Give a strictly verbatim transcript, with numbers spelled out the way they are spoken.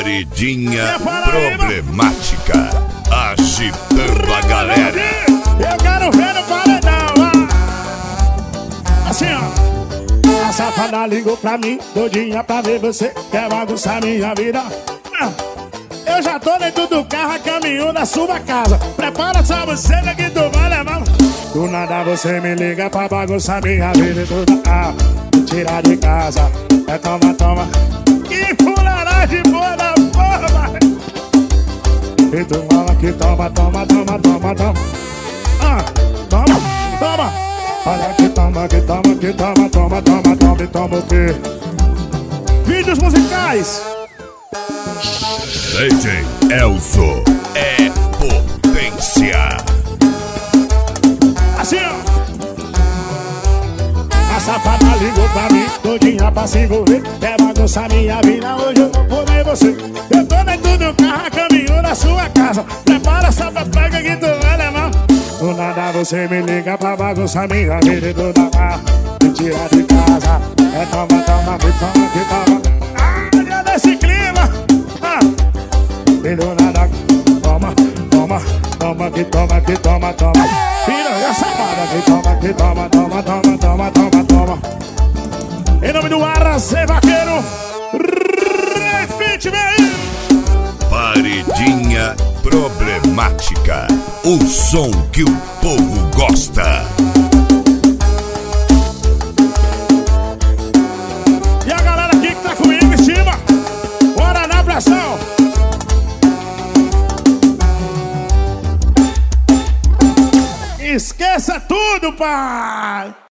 Paredinha problemática, agitando a galera. Eu quero ver no paredão, ó. Assim, ó. A safada ligou pra mim, doidinha pra ver você, quer bagunçar minha vida. Eu já tô dentro do carro, a caminho da sua casa. Prepara sua buceta que tu vai levar. Do nada você me liga pra bagunçar minha vida e tudo. Ah, me tirar de casa. É toma, toma. Que fuleiragem boa da porra. E tu fala que toma, toma, toma, toma, toma. Ah, toma, toma. Olha que toma, que toma, que toma, toma, toma, toma. E toma o quê? Vídeos musicais. D J Elzo é potência. Assim, ó. A safada ligou pra mim, todinha pra se envolver. Quer bagunçar minha vida, hoje eu vou comer você. Eu tô dentro do carro, a caminho da sua casa. Prepara essa pega que tu vai levar. Do nada você me liga pra bagunçar minha vida e toda a me tirar de casa. É toma, toma, que toma, que toma. Ah, já desse clima. Ah, e do nada, toma, toma, toma, que toma, que toma, toma. Piranha safada, que toma, que toma, toma, toma, toma, toma, toma. Em nome do Aracê Vaqueiro, refite, vem. Paredinha problemática, o som que o povo gosta. E a galera aqui que tá comigo em cima, bora na pressão. Esqueça tudo, pai.